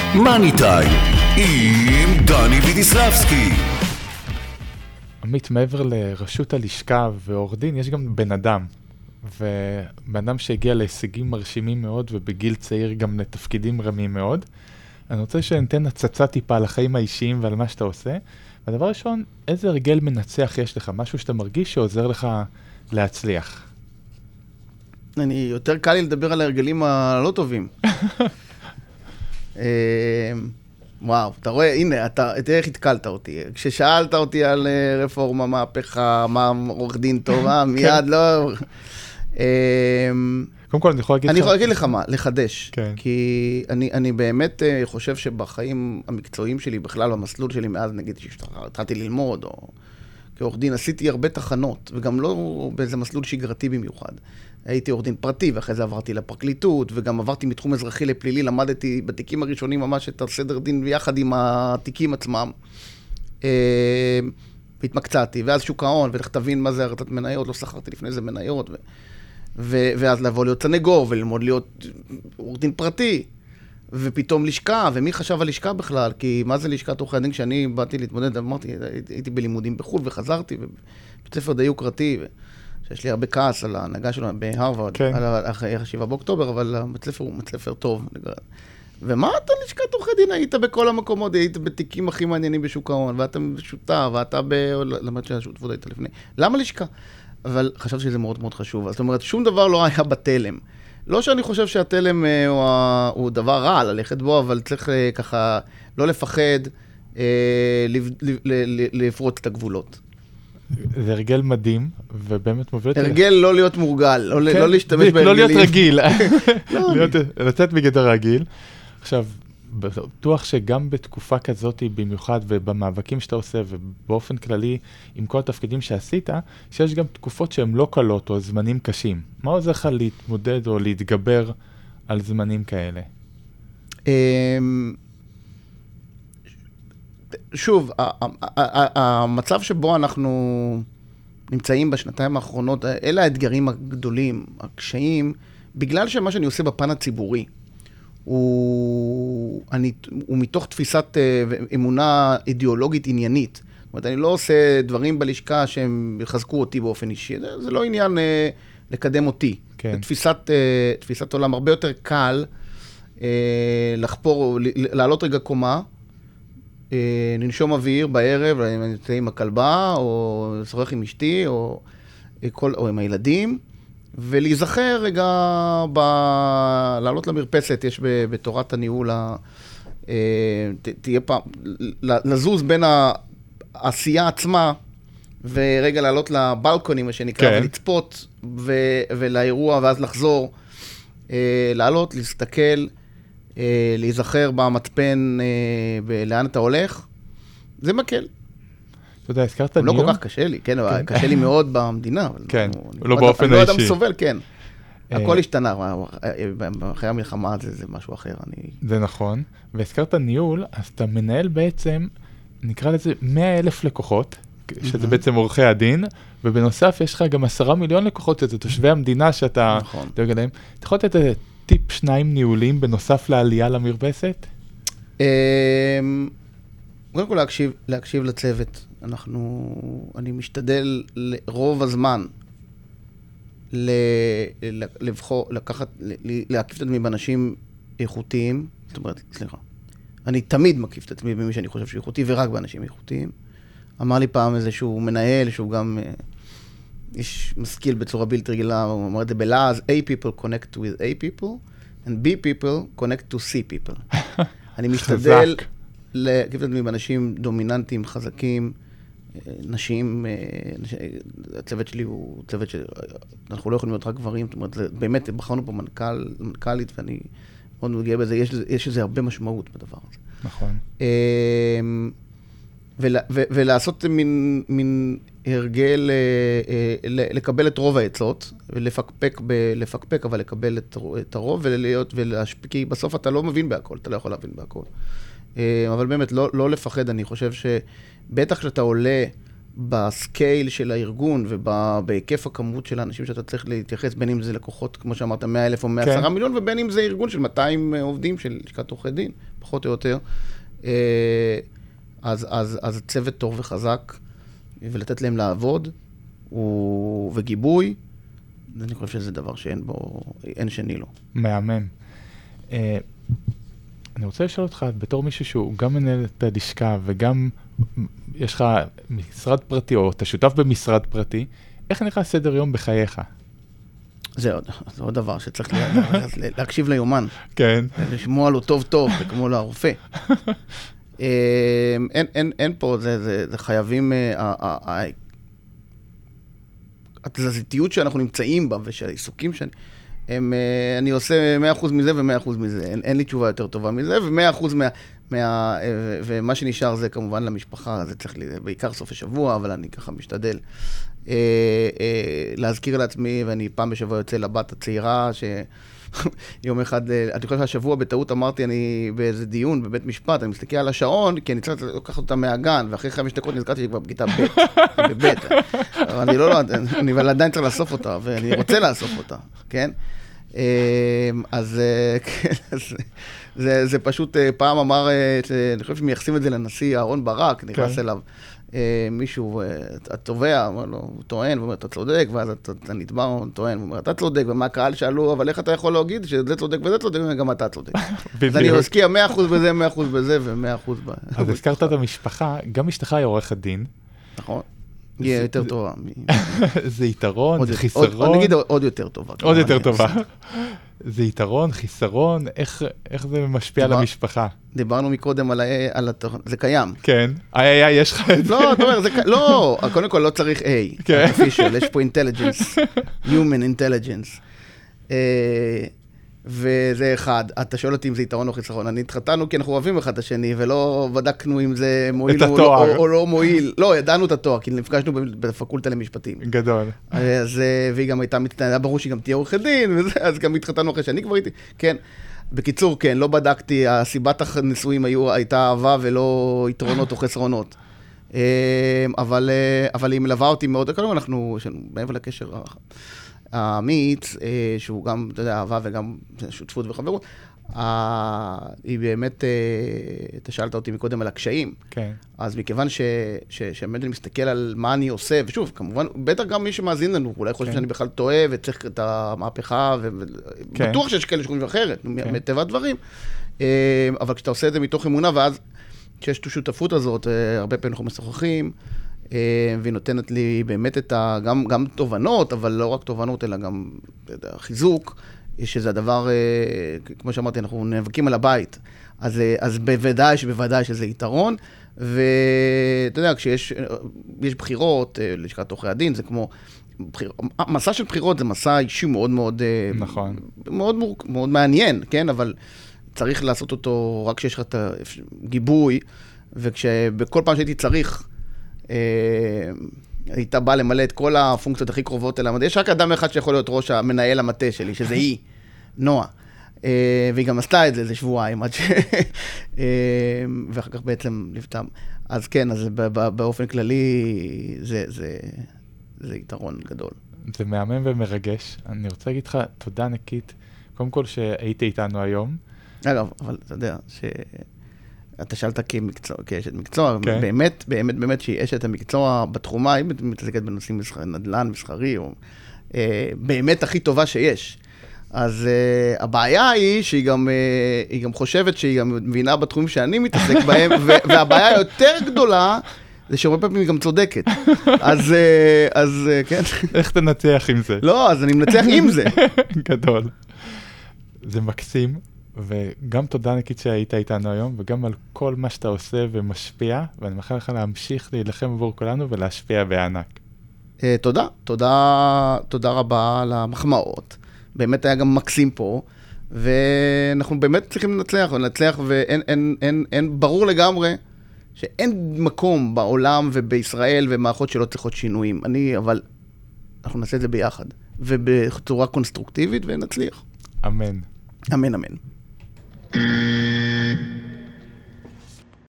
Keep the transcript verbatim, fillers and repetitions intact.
מאני טיים עם דני וידיסלבסקי. עמית, מעבר לרשות הלשכה ועורך דין, יש גם בן אדם. ובן אדם שהגיע להישגים מרשימים מאוד, ובגיל צעיר גם לתפקידים רמים מאוד. אני רוצה שניתן הצצה טיפה על החיים האישיים ועל מה שאתה עושה. והדבר ראשון, איזה הרגל מנצח יש לך? משהו שאתה מרגיש שעוזר לך להצליח? אני, יותר קל לי לדבר על ההרגלים הלא טובים. וואו, אתה רואה, הנה, אתה, תראה איך התקלת אותי. כששאלת אותי על רפורמה, מהפכה, מה עורך דין טובה, מיד לא... קודם כל, אני יכול להגיד לך... אני יכול להגיד לך מה, לחדש. כן. כי אני, אני באמת חושב שבחיים המקצועיים שלי, בכלל במסלול שלי, מאז נגיד שהתחלתי ללמוד, או כעורך דין, עשיתי הרבה תחנות, וגם לא באיזה מסלול שגרתי במיוחד. הייתי עורך דין פרטי, ואחרי זה עברתי לפרקליטות, וגם עברתי מתחום אזרחי לפלילי, למדתי בתיקים הראשונים ממש את הסדר דין ביחד עם התיקים עצמם. והתמקצעתי, ואז שוק ההון, ולך תבין מה זה הרצת מניות, לא שכרתי לפני זה מניות, ו... ו... ואז לבוא להיות סנגור, וללמוד להיות עורך דין פרטי, ופתאום לשכה, ומי חשב על לשכה בכלל? כי מה זה לשכת עורכי הדין? כשאני באתי להתמודד, אמרתי, הייתי בלימודים בחו"ל, וחזרתי, ובית ספר די יוקרתי, ו... שיש לי הרבה כעס על ההנהגה שלנו בהרווארד, כן. על השבעה באוקטובר, אבל הבית ספר הוא בית ספר טוב. ומה אתה לשכת עורכי דין? היית בכל המקומות, היית בתיקים הכי מעניינים בשוק ההון, ואתה שותף, ואתה ב... למד שהשותפות היית לפני. למה לשכה? אבל חשבתי שזה מאוד מאוד חשוב. זאת אומרת, שום דבר לא היה בתלם. לא שאני חושב שהתלם הוא, הוא דבר רע ללכת בו, אבל צריך ככה לא לפחד, לפרוץ את הגבולות. זה הרגל מדהים, ובאמת מוביל... הרגל לא להיות מורגל, לא להשתמש בהרגלים. לא להיות רגיל, לצאת בגדר רגיל. עכשיו, בטוח שגם בתקופה כזאת במיוחד, ובמאבקים שאתה עושה, ובאופן כללי, עם כל התפקידים שעשית, שיש גם תקופות שהן לא קלות, או זמנים קשים. מה עוזר לך להתמודד או להתגבר על זמנים כאלה? שוב, המצב שבו אנחנו נמצאים בשנתיים האחרונות, אלה האתגרים הגדולים, הקשיים, בגלל שמה שאני עושה בפן הציבורי, הוא, אני, הוא מתוך תפיסת אמונה אידיאולוגית עניינית. זאת אומרת, אני לא עושה דברים בלשכה שהם יחזקו אותי באופן אישי. זה, זה לא עניין אה, לקדם אותי. כן. זה תפיסת, אה, תפיסת עולם הרבה יותר קל אה, לחפור, לעלות רגע קומה, אה, לנשום אוויר בערב, אני נמצא עם הכלבה, או לשוחח עם אשתי, או, כל, או עם הילדים, ולהיזכר רגע, ב... לעלות למרפסת, יש בתורת הניהול, תהיה פעם, לזוז בין העשייה עצמה, ורגע לעלות לבלקונים, מה שנקרא, כן. ולצפות, ו... ולאירוע, ואז לחזור, לעלות, להסתכל, להיזכר במצפן, לאן אתה הולך, זה מקל. אתה יודע, הזכרת ניהול? לא כל כך קשה לי, כן, קשה לי מאוד במדינה. כן, לא באופן האישי. אני לא אדם סובל, כן. הכל השתנה, אחרי המלחמה זה משהו אחר. זה נכון, והזכרת ניהול, אז אתה מנהל בעצם, נקרא לזה מאה אלף לקוחות, שזה בעצם עורכי הדין, ובנוסף יש לך גם עשרה מיליון לקוחות, שזה תושבי המדינה שאתה דואג עליהם. אתה יכול לתת טיפ שניים ניהולים בנוסף לעלייה למרפסת? קודם כל להקשיב, להקשיב לצוות. אנחנו, אני משתדל לרוב הזמן לבחור, לקחת, להקיף את עצמי באנשים איכותיים. זאת אומרת, סליחה. אני תמיד מקיף את עצמי במי שאני חושב שהוא איכותי, ורק באנשים איכותיים. אמר לי פעם איזשהו מנהל, שהוא גם איש משכיל בצורה בלתי רגילה, הוא אמר את זה בלעז, A people connect with A people, and B people connect to C people. אני משתדל להקיף את עצמי באנשים דומיננטיים, חזקים, נשים, הצוות שלי הוא צוות שאנחנו לא יכולים להיות רק גברים, זאת אומרת, באמת בחרנו פה מנכ"ל, מנכ"לית, ואני מאוד מגיע בזה, יש, יש איזה הרבה משמעות בדבר הזה. נכון. ולה, ו, ולעשות מין, מין הרגל, לקבל את רוב העצות, ולפקפק, ב, לפקפק, אבל לקבל את, את הרוב, ולהיות, ולהשפיע, כי בסוף אתה לא מבין בהכל, אתה לא יכול להבין בהכל. אבל באמת, לא, לא לפחד, אני חושב שבטח כשאתה עולה בסקייל של הארגון ובהיקף הכמות של האנשים שאתה צריך להתייחס, בין אם זה לקוחות, כמו שאמרת, מאה אלף או מאה ועשרה מיליון, ובין אם זה ארגון של מאתיים עובדים של לשכת עורכי דין, פחות או יותר. אז, אז, אז צוות טוב וחזק, ולתת להם לעבוד, וגיבוי, אני חושב שזה דבר שאין בו, אין שני לו. מהמם. אני רוצה לשאול אותך, בתור מישהו שהוא גם מנהל את הלשכה, וגם יש לך משרד פרטי, או אתה שותף במשרד פרטי, איך נראה סדר יום בחייך? זה עוד, זה עוד דבר שצריך להקשיב ליומן. כן. לשמוע לו טוב טוב, כמו לרופא. אין, אין, אין פה, זה, זה, זה חייבים, התזזיתיות שאנחנו נמצאים בה, ושהעיסוקים שאני, הם, אני עושה מאה אחוז מזה ו-מאה אחוז מזה, אין, אין לי תשובה יותר טובה מזה, ו-מאה אחוז מה, מה, ומה שנשאר זה כמובן למשפחה, זה צריך לי, בעיקר סוף השבוע, אבל אני ככה משתדל אה, אה, להזכיר לעצמי, ואני פעם בשבוע יוצא לבת הצעירה, שיום אחד, אני חושב שהשבוע בטעות אמרתי, אני באיזה דיון בבית משפט, אני מסתכל על השעון, כי אני צריך לקחת אותה מהגן, ואחרי חמש דקות נזכרתי שהיא כבר בכיתה ב', בבית. אני לא, לא, אני אבל עדיין צריך לאסוף אותה, ואני רוצה לאסוף אותה, כן? אז זה, זה פשוט, פעם אמר, אני חושב שמייחסים את זה לנשיא אהרון ברק, נכנס אליו מישהו, התובע, הוא טוען, ואומר, אתה צודק, ואז הנתבע טוען, ואומר, אתה צודק, ומה הקהל שאלו, אבל איך אתה יכול להגיד שזה צודק וזה צודק, וגם אתה צודק. אז אני אשקיע מאה אחוז בזה, מאה אחוז בזה, ו-מאה אחוז ב... אז הזכרת את המשפחה, גם אשתך היא עורכת דין. נכון. היא יותר טובה. זה יתרון, זה חיסרון. נגיד עוד יותר טובה. עוד יותר טובה. זה יתרון, חיסרון, איך זה משפיע על המשפחה? דיברנו מקודם על התוכן, זה קיים. כן. איי, איי, יש לך את זה. לא, אתה אומר, לא, קודם כל לא צריך A, artificial, יש פה intelligence, human intelligence. וזה אחד, אתה שואל אותי אם זה יתרון או חיסרון, אני התחתנו כי אנחנו אוהבים אחד את השני, ולא בדקנו אם זה מועיל או לא מועיל. לא, ידענו את התואר, כי נפגשנו בפקולטה למשפטים. גדול. אז, והיא גם הייתה מצטיינת, היה ברור שהיא גם תהיה עורכת דין, אז גם התחתנו אחרי שאני כבר הייתי, כן. בקיצור, כן, לא בדקתי, הסיבת הנישואים הייתה אהבה ולא יתרונות או חסרונות. אבל, אבל היא מלווה אותי מאוד, כלומר אנחנו, מעבר לקשר האמיץ, שהוא גם, אתה יודע, אהבה וגם שותפות וחברות, היא באמת, אתה שאלת אותי מקודם על הקשיים. כן. אז מכיוון שבאמת אני מסתכל על מה אני עושה, ושוב, כמובן, בטח גם מי שמאזין לנו, אולי חושב שאני בכלל טועה וצריך את המהפכה, ובטוח שיש כאלה שחושבים אחרת, מטבע הדברים. אבל כשאתה עושה את זה מתוך אמונה, ואז כשיש את השותפות הזאת, הרבה פעמים אנחנו משוחחים, והיא נותנת לי באמת את ה... גם, גם תובנות, אבל לא רק תובנות, אלא גם חיזוק, שזה הדבר, כמו שאמרתי, אנחנו נאבקים על הבית. אז, אז בוודאי שבוודאי שזה יתרון, ואתה יודע, כשיש יש בחירות, לשכת עורכי הדין, זה כמו... בחיר... מסע של בחירות זה מסע אישי מאוד מאוד... נכון. מאוד, מאוד, מאוד מעניין, כן? אבל צריך לעשות אותו רק כשיש לך את הגיבוי, וכשבכל פעם שהייתי צריך, הייתה באה למלא את כל הפונקציות הכי קרובות אליו. יש רק אדם אחד שיכול להיות ראש המנהל המטה שלי, שזה היא, נועה. והיא גם עשתה את זה, זה שבועיים, עד ש... ואחר כך בעצם לפתם. אז כן, אז באופן כללי, זה, זה, זה יתרון גדול. זה מהמם ומרגש. אני רוצה להגיד לך תודה ענקית, קודם כל שהיית איתנו היום. אגב, אבל אתה יודע, ש... אתה שאלת כמקצוע, כאשת מקצוע, okay. באמת, באמת, באמת שהיא אשת המקצוע בתחומה, היא מתעסקת בנושאים מסחר, נדל"ן, מסחרי, או, אה, באמת הכי טובה שיש. אז אה, הבעיה היא שהיא גם, אה, היא גם חושבת שהיא גם מבינה בתחומים שאני מתעסק בהם, ו- והבעיה היותר גדולה, זה שהרבה פעמים היא גם צודקת. אז, אה, אז אה, כן. איך תנצח עם זה? לא, אז אני מנצח עם זה. גדול. זה מקסים. וגם תודה ענקית שהיית איתנו היום, וגם על כל מה שאתה עושה ומשפיע, ואני מאחל לך להמשיך להילחם עבור כולנו ולהשפיע בענק. תודה, תודה, תודה רבה על המחמאות. באמת היה גם מקסים פה, ואנחנו באמת צריכים לנצח, ולנצח, ואין, אין, אין, אין, ברור לגמרי שאין מקום בעולם ובישראל ומערכות שלא צריכות שינויים. אני, אבל אנחנו נעשה את זה ביחד, ובצורה קונסטרוקטיבית, ונצליח. אמן. אמן, אמן.